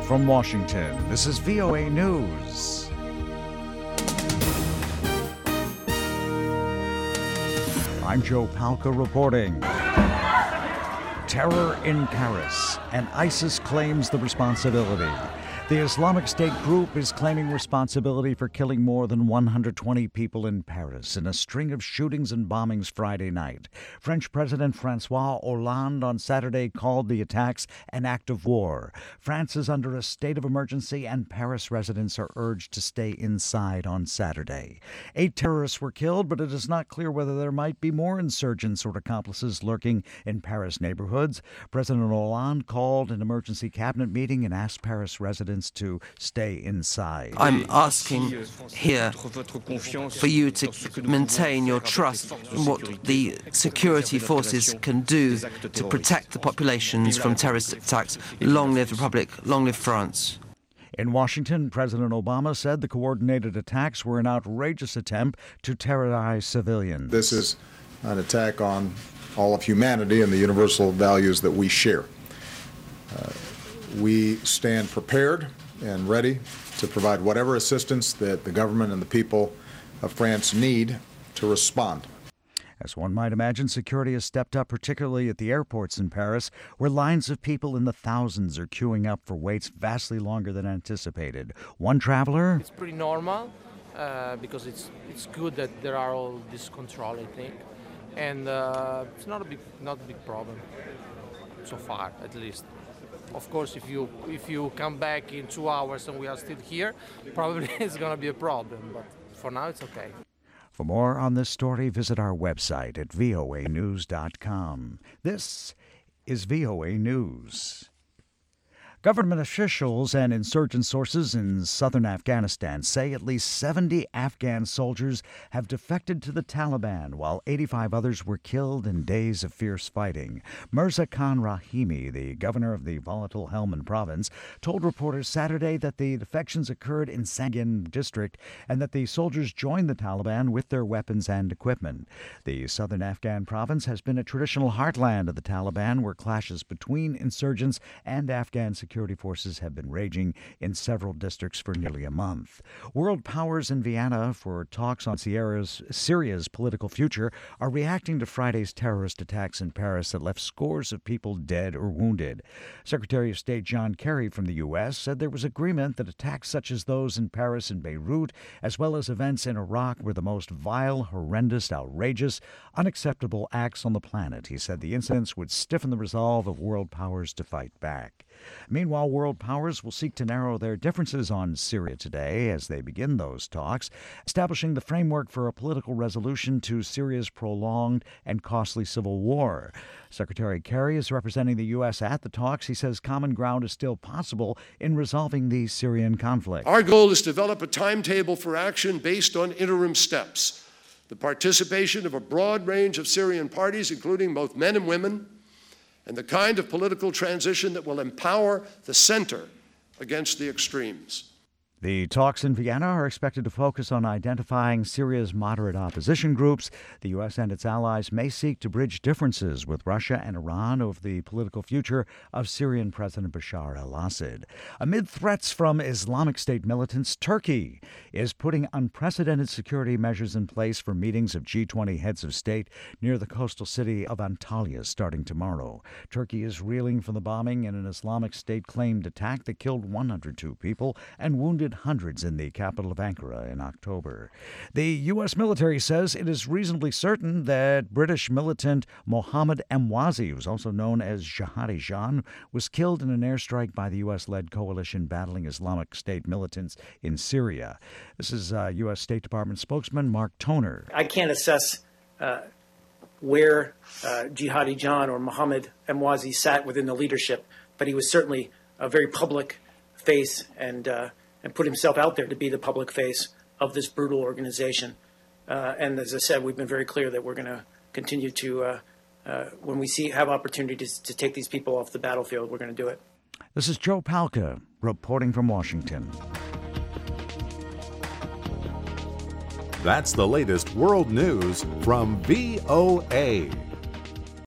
From Washington, this is VOA News. I'm Joe Palca reporting. Terror in Paris, and ISIS claims the responsibility. The Islamic State group is claiming responsibility for killing more than 120 people in Paris in a string of shootings and bombings Friday night. French President François Hollande on Saturday called the attacks an act of war. France is under a state of emergency, and Paris residents are urged to stay inside on Saturday. 8 terrorists were killed, but it is not clear whether there might be more insurgents or accomplices lurking in Paris neighborhoods. President Hollande called an emergency cabinet meeting and asked Paris residents to stay inside. I'm asking here for you to maintain your trust in what the security forces can do to protect the populations from terrorist attacks. Long live the Republic, long live France. In Washington, President Obama said the coordinated attacks were an outrageous attempt to terrorize civilians. This is an attack on all of humanity and the universal values that we share. We stand prepared and ready to provide whatever assistance that the government and the people of France need to respond. As one might imagine, security has stepped up, particularly at the airports in Paris, where lines of people in the thousands are queuing up for waits vastly longer than anticipated. One traveler... It's pretty normal because it's good that there are all this control, I think. And it's not a big problem, so far at least. Of course, if you come back in 2 hours and we are still here, probably it's going to be a problem. But for now, it's okay. For more on this story, visit our website at voanews.com. This is VOA News. Government officials and insurgent sources in southern Afghanistan say at least 70 Afghan soldiers have defected to the Taliban, while 85 others were killed in days of fierce fighting. Mirza Khan Rahimi, the governor of the volatile Helmand province, told reporters Saturday that the defections occurred in Sangin district and that the soldiers joined the Taliban with their weapons and equipment. The southern Afghan province has been a traditional heartland of the Taliban, where clashes between insurgents and Afghan security forces have been raging in several districts for nearly a month. World powers in Vienna for talks on Syria's political future are reacting to Friday's terrorist attacks in Paris that left scores of people dead or wounded. Secretary of State John Kerry from the U.S. said there was agreement that attacks such as those in Paris and Beirut, as well as events in Iraq, were the most vile, horrendous, outrageous, unacceptable acts on the planet. He said the incidents would stiffen the resolve of world powers to fight back. Meanwhile, world powers will seek to narrow their differences on Syria today as they begin those talks, establishing the framework for a political resolution to Syria's prolonged and costly civil war. Secretary Kerry is representing the U.S. at the talks. He says common ground is still possible in resolving the Syrian conflict. Our goal is to develop a timetable for action based on interim steps. The participation of a broad range of Syrian parties, including both men and women, and the kind of political transition that will empower the center against the extremes. The talks in Vienna are expected to focus on identifying Syria's moderate opposition groups. The U.S. and its allies may seek to bridge differences with Russia and Iran over the political future of Syrian President Bashar al-Assad. Amid threats from Islamic State militants, Turkey is putting unprecedented security measures in place for meetings of G20 heads of state near the coastal city of Antalya starting tomorrow. Turkey is reeling from the bombing in an Islamic State-claimed attack that killed 102 people and wounded hundreds in the capital of Ankara in October. The U.S. military says it is reasonably certain that British militant Mohammed Emwazi, who's also known as Jihadi John, was killed in an airstrike by the U.S.-led coalition battling Islamic State militants in Syria. This is U.S. State Department spokesman Mark Toner. I can't assess where Jihadi John or Mohammed Emwazi sat within the leadership, but he was certainly a very public face and put himself out there to be the public face of this brutal organization. And as I said, we've been very clear that we're going to continue to, when we have opportunities to take these people off the battlefield, we're going to do it. This is Joe Palca reporting from Washington. That's the latest world news from VOA.